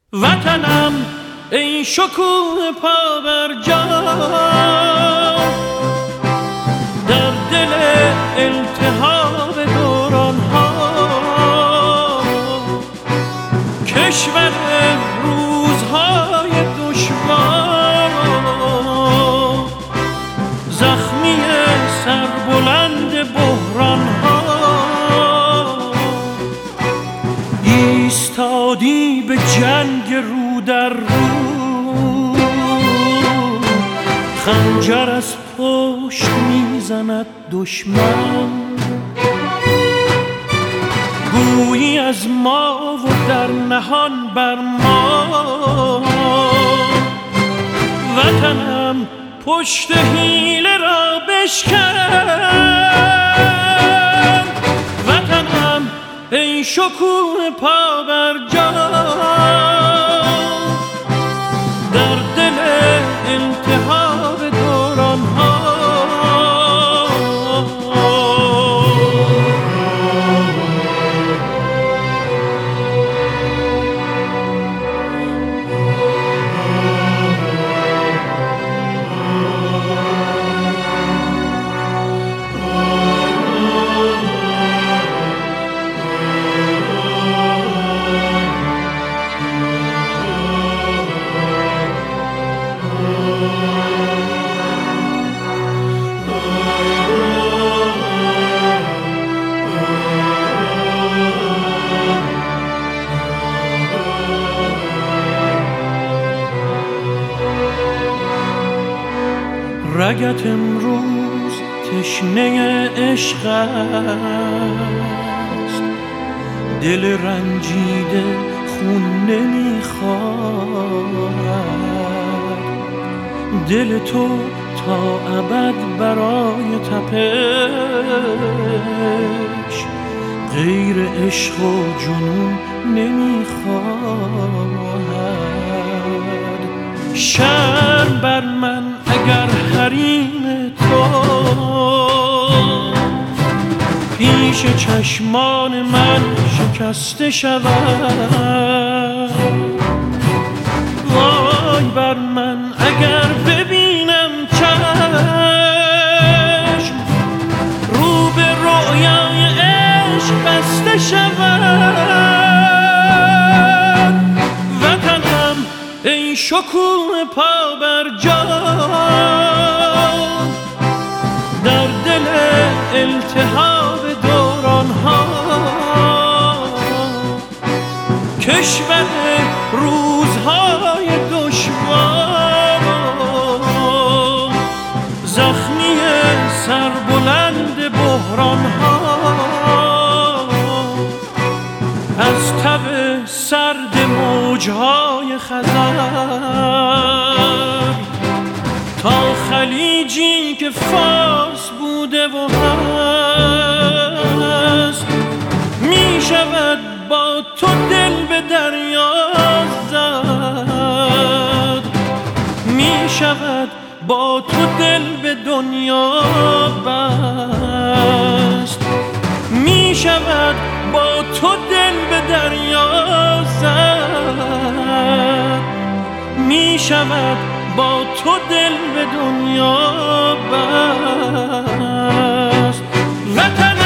وطنم ای شکوه پا بر جا، در دل التهاب دوران ها، کشور روزهای دشوار، زخمی سربلند بحران ها، ایستادی به جنگ رو در رو، خنجر از پشت میزند دشمن، گویی از ما و در نهان بر ما. وطنم پشت حیله را بشکن، وطنم ای شکوه پا بر جا، در دل التهاب دوران ها. رگت امروز تشنه عشق است، دل رنجیده خون نمیخواد، دل تو تا ابد برای تپش غیر عشق و جنون نمیخواد. شرم بر من اگر حریم تو پیش چشمان من شکسته شود، وای بر من اگر ببینم چشم رو به رویای عشق بسته شود. وطنم ای شکوه پا بر جا، در دل التهاب دوران ها، کشور روزهای دشوار، زخمی سربلند بحران ها، از تب سرد موجهای خزر تا خلیجی که فارس بوده و هست، می شود با تو دل به دریا زد، می شود با تو دل به دنیا بست، می شود با تو دل به دریا زد، می شود با تو دل به دنیا بست.